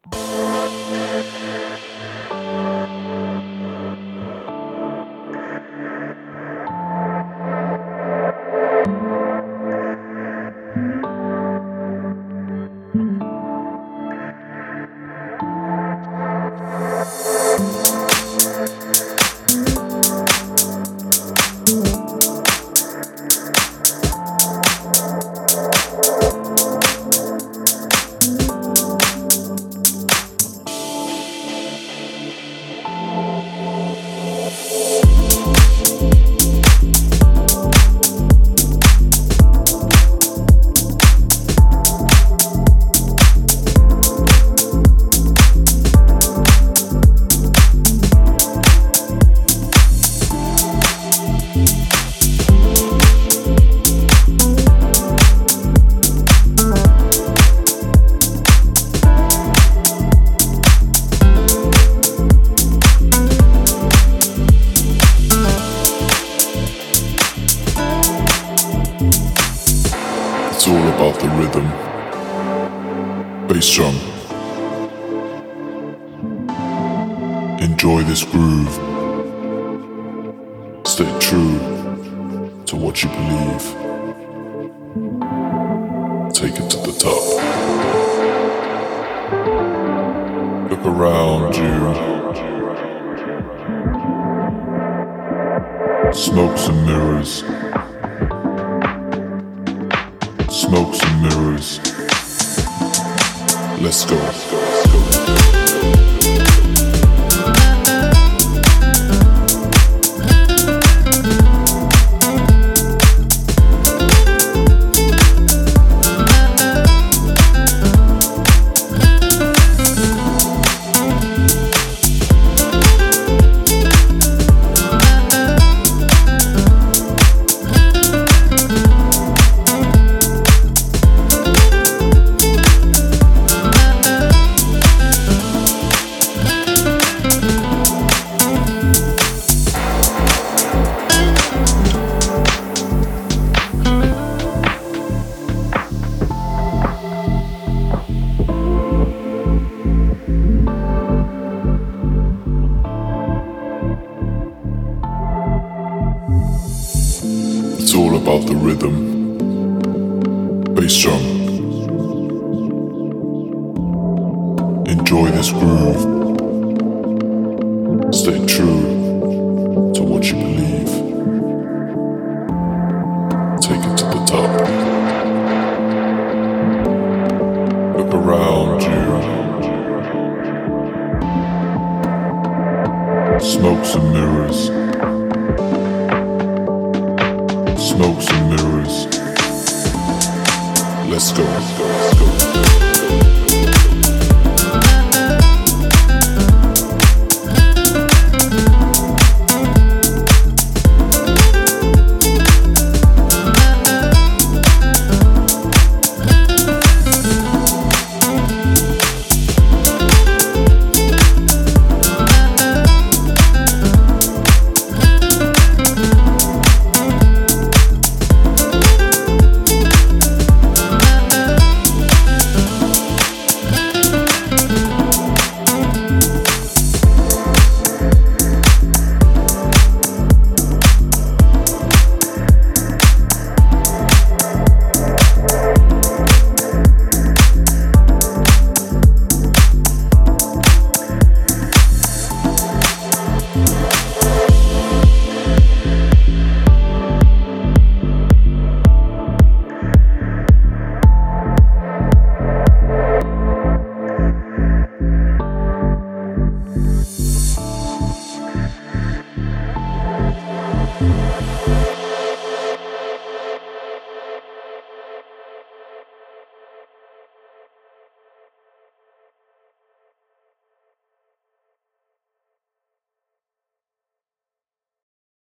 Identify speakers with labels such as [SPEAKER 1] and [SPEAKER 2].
[SPEAKER 1] It's all about the rhythm. Bass drum. Enjoy this groove. Stay true to what you believe. Take it to the top. Look around you. Smokes and mirrors. Smokes and mirrors. Let's go. It's all about the rhythm. Bass drum. Enjoy this groove. Stay true to what you believe. Take it to the top. Look around you. Smokes and mirrors. Smokes and mirrors. Let's go.